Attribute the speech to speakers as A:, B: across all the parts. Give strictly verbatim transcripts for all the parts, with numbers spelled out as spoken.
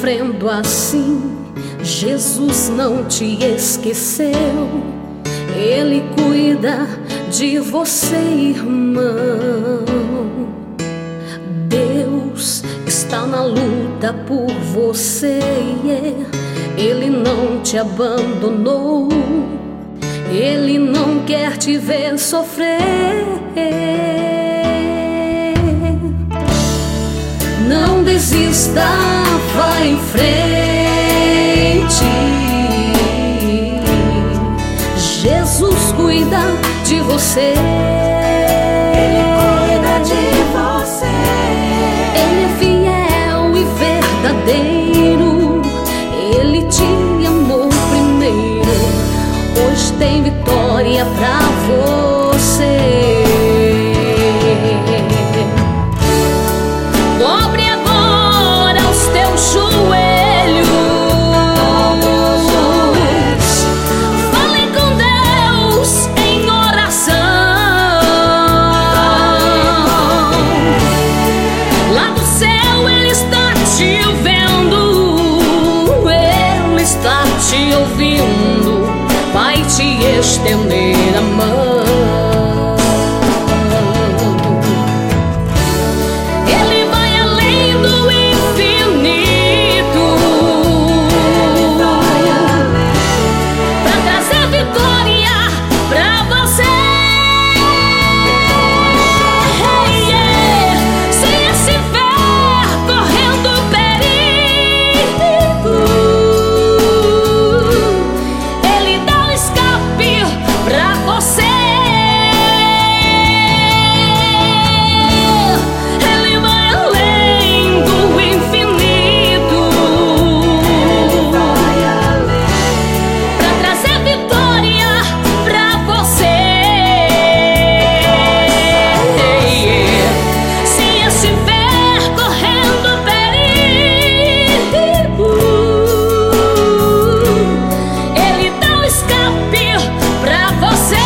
A: sofrendo assim, Jesus não te esqueceu. Ele cuida de você, irmão. Deus está na luta por você, yeah. Ele não te abandonou. Ele não quer te ver sofrer. Não desista, vá em frente. Jesus cuida de você.
B: Ele cuida de você.
A: Ele é fiel e verdadeiro. Ele te amou primeiro. Hoje tem vitória pra você. Dobre agora os teus joelhos. Fale com Deus em oração. Lá do céu Ele está te vendo. Ele está te ouvindo. Vai te estender a mão. Ele vai além do infinito pra trazer vitória pra você. Yeah. Se estiver correndo perigo, Ele dá o escape pra você. Ele vai além do infinito pra trazer vitória pra você. Se estiver correndo perigo, Ele dá o escape pra você.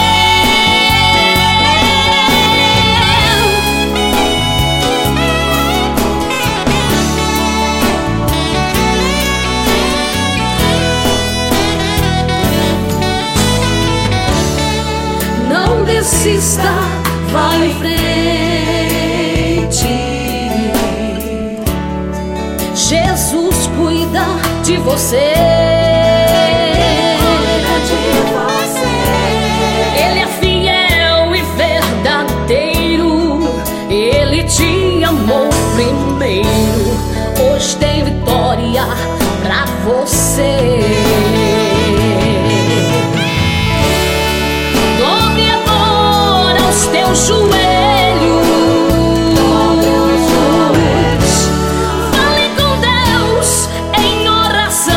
A: Não desista, vá em frente. Jesus cuida de você.
B: Cuida de você.
A: Ele é fiel e verdadeiro. Ele te amou primeiro. Hoje tem vitória pra você. Dobre agora os teus joelhos. Fale com Deus em oração.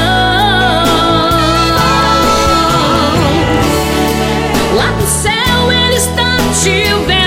A: Lá do céu Ele está te vendo.